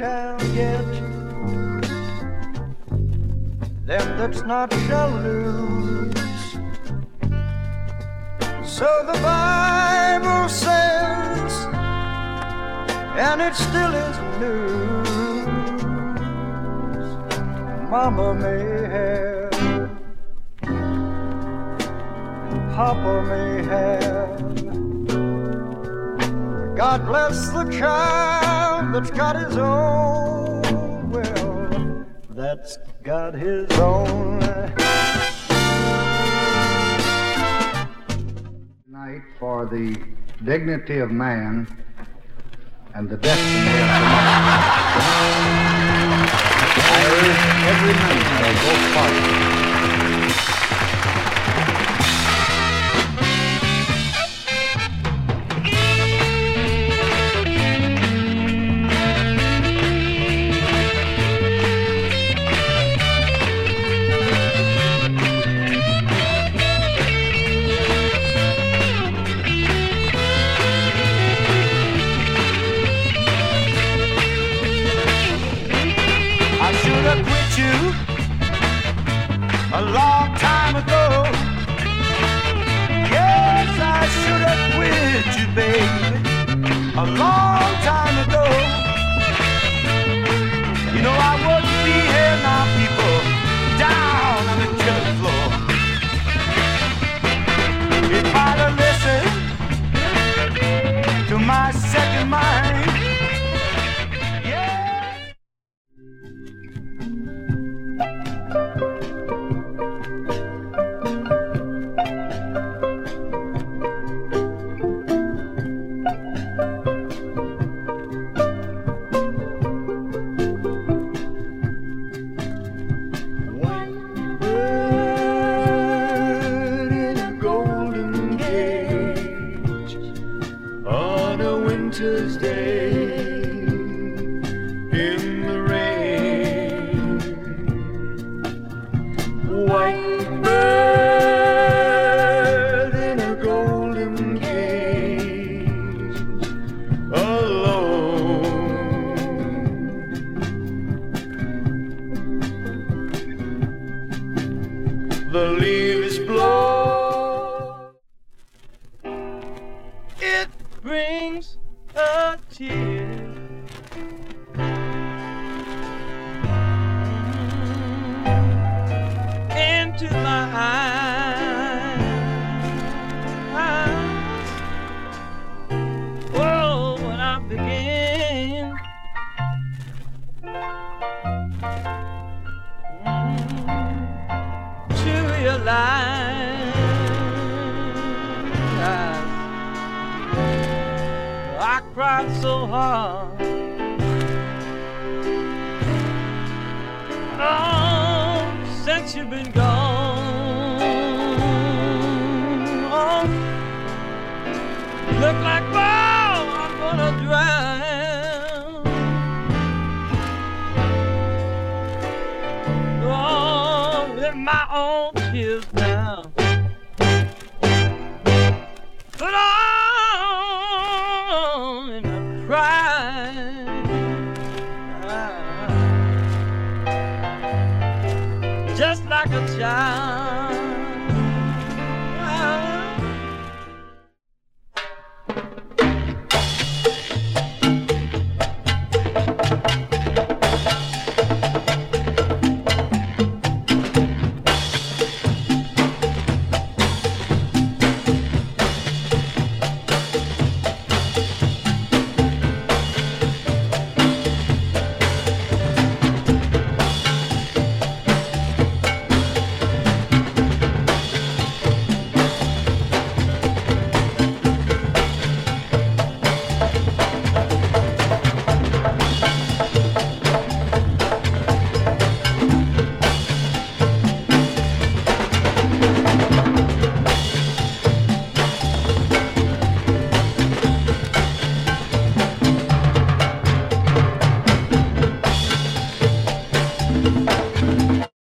shall get, them that's not shall lose. So the Bible says, and it still is news. Mama may have, Papa may have, God bless the child that's got his own. Well, that's got his own. Tonight, for the dignity of man and the destiny of democracy, I urge every member of both parties a long time ago. Yes, I should have quit you, baby, a long time ago. You know I wouldn't be here now, people, down on the killing floor. If I'd have listened to my second mind. Winter's day in the rain, white bird in a golden cage, alone. The leaves blow, it brings a tear into my eyes. Oh, when I begin to realize I cried so hard. Oh, since you've been gone. Oh, look like, wow, I'm gonna drown. Oh, in my own tears now. But just like a child.